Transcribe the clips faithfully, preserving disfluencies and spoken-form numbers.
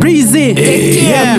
Breezy. Yeah.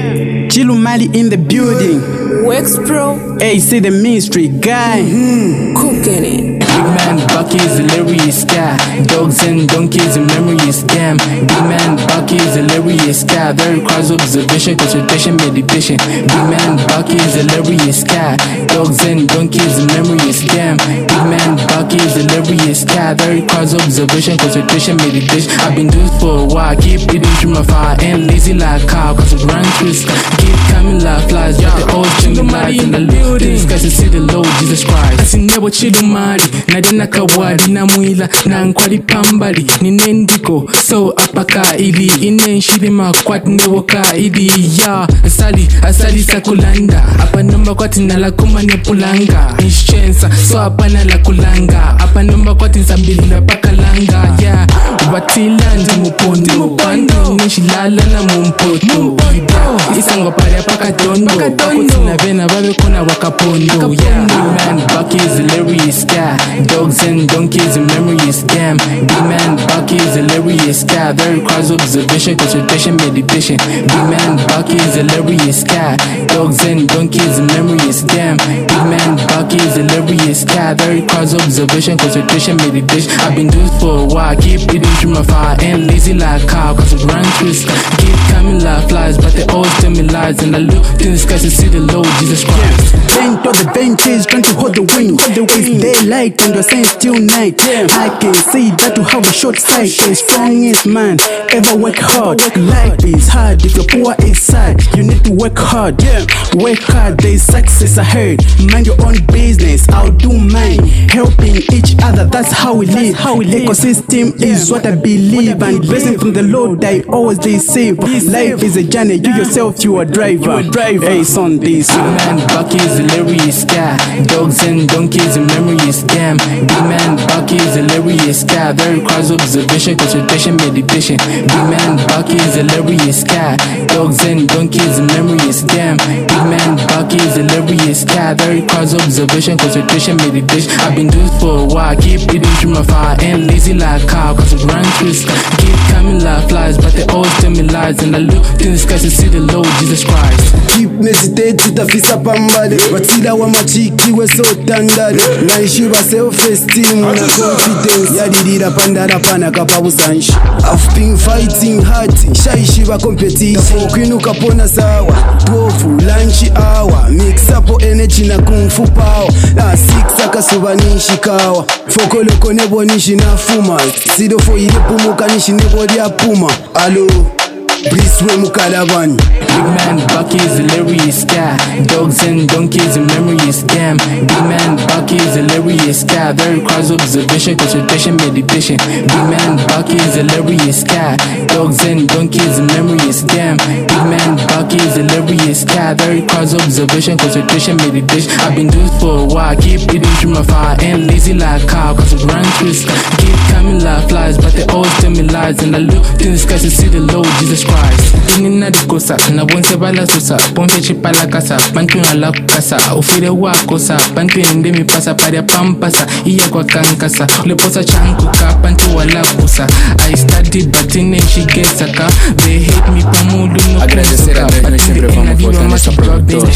Chilumali in the building. Wex Pro. Hey, see the ministry guy. Mm-hmm. Cooking it. Big man, Bucky's hilarious guy. Dogs and donkeys and memories, damn. Big man, Bucky's hilarious guy. That requires observation, concentration, meditation. Big man, Bucky's hilarious guy. Dogs and donkeys and memories, damn. Big man, Bucky's hilarious guy. That requires observation, concentration, meditation. I've been doing this for a while. Keep eating through my fire. Ain't lazy like cow, cause it runs through the sky. Keep coming like flies, yeah. They always bring the lights in the building. These guys to see the Lord Jesus Christ. I see never chill mari. Nadena kawadi na mwila na nkwali pambali ninendiko so apaka ili inenshiri makwat newoka ili ya asali asali sakulanda apa nomba kwati nalakuma nepulanga nishensa so apana la kulanga apa nomba kwati nsambili na pakalanga ya batila ndi mupondo pandu nishilala na mumpoto isango pari apaka tondo kuti na vena vabe kona wakapondo ya man Bucky's hilarious guy. Dogs and donkeys and memories, damn. Big man, Bucky's hilarious guy. That requires observation, concentration, meditation. Big man, Bucky's hilarious guy. Dogs and donkeys and memories, damn. Big man, Bucky's hilarious guy. That requires observation, concentration, meditation. I've been doing this for a while. Keep eating through my fire. Ain't lazy like cow, cause it runs through the sky. Keep coming like flies, but they always tell me lies. And I look to the sky to see the Lord Jesus Christ. Bent on the benches, trying to hold the wind. It's daylight and the saints till night. Yeah. I can see that you have a short sight. The strongest man ever work hard. Life is hard if you're poor inside. You need to work hard. Yeah. Work hard, there's success ahead. Mind your own business, I'll do mine. Helping each other, that's how we live. How we live. Ecosystem yeah. is what I believe, and blessing from the Lord I always receive. Life is a journey. You yourself, you are driver. You a driver. Hey, son, this man, Bucky's hilarious guy. Dogs and donkeys and memories, damn. Big man, Bucky's hilarious guy. That requires observation, concentration, meditation. Big man, Bucky's hilarious guy. Dogs and donkeys and memories, damn. Big man, Bucky's hilarious guy. That requires observation, concentration, meditation. I've been doing this for a while. Keep eating through my fire. Ain't lazy like cow, cause it runs through the sky. Keep coming like flies, but they always tell me lies. And I look to the sky to see the Lord Jesus Christ. Keep meditate to the fisa pambade. Watila wa machiki we so dandade. Naishi wa self-esteem na confidence. Yadidira pandara pana kapa usanshi. I've been fighting hard. Shaishi wa competition. Kwinuka pona sawa. Tofu, lunch hour. Mix up energy na kung fu power. Na six akasuba nishi kawa. Foko loko nebo nishi na fuma. Sido fo ile pumuka nishi nebo dia puma. Alo. Briswe Mukalabani. Big man, Bucky's hilarious guy. Dogs and donkeys and memories, damn. Big man, Bucky's hilarious guy. That requires observation, concentration, meditation. Big man, Bucky's hilarious guy. Dogs and donkeys and memories, damn. Big man, Bucky's hilarious guy. That requires observation, concentration, meditation. I've been doing this for a while. Keep eating through my fire. Ain't lazy like cow, cause it runs through the sky. Keep coming like flies, but they always tell me lies. And I look to the sky to see the Lord Jesus Christ. Inina dikosa na bonse bala sosa pompe chipala kasa bantu ala kasa ufire wako sa bantu ende mi pasa paria pampasa iya kwa kankasa leposa chanku ka bantu wala kusa I studied but in she gets aka they hate me pamudu no agradecer a Deus sempre vamos voltar nessa produtora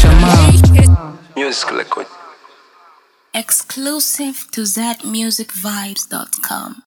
Music Liquid exclusive to that music vibes dot com.